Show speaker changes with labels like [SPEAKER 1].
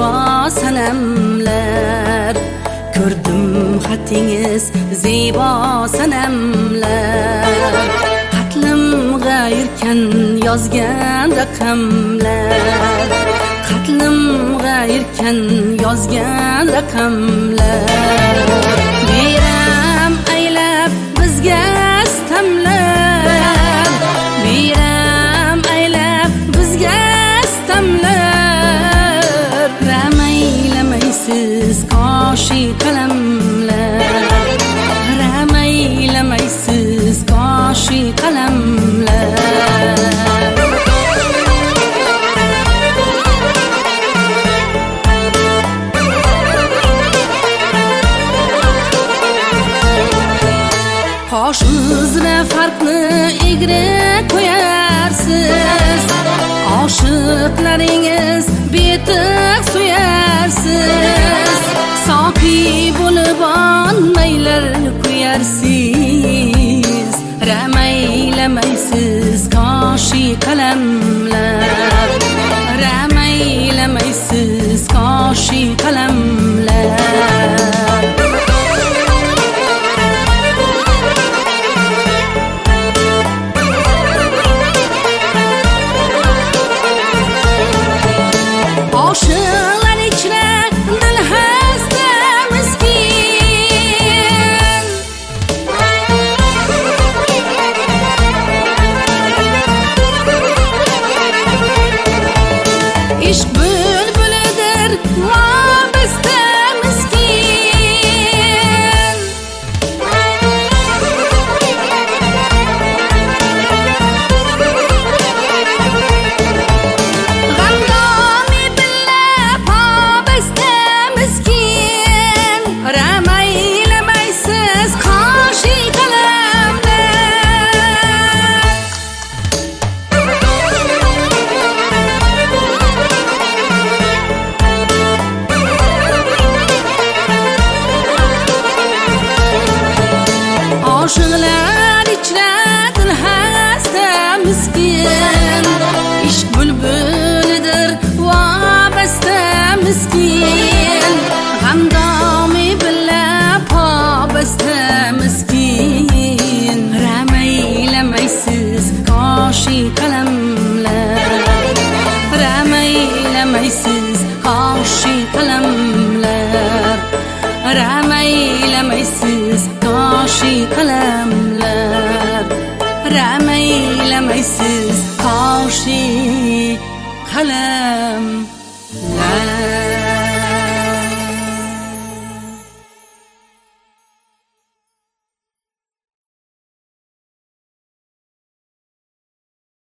[SPEAKER 1] zibo sanamlar. Ko'rdim xatingiz zibo sanamlar. Qatlimga yirkan yozgan raqamlar. Qatlimga yirkan yozgan raqamlar. Biram aylab bizga istamlar. Biram aylab bizga istamlar. Ramaylamaysiz qoshi qalamlar. Ramaylamaysiz qoshi qalamlar. Qosh uzra farqni egri qo'yarsiz. Oshiqlaringiz betiq suyarsiz. Soqi bo'lib onmaylar qo'yarsiz. Ramaylamaysiz qoshi qalamlar. Ramaylamaysiz qoshi qalamlar. Oshiqlar ichra dil hasta miskin. Ishq bulbulidir vobasta miskin. G'amdomi billa vobasta miskin. Ramaylamaysiz qoshi qalamlar. Oshiqlar ichra dil hasta miskin. Ishq bulbulidir vobasta miskin. G'amdomi billa vobasta miskin. Ramaylamaysiz qoshi qalamlar. Ramaylamaysiz qoshi qalamlar. Ramaylamaysiz qoshi qalamlar. Ramaylamaysiz qoshi qalamlar.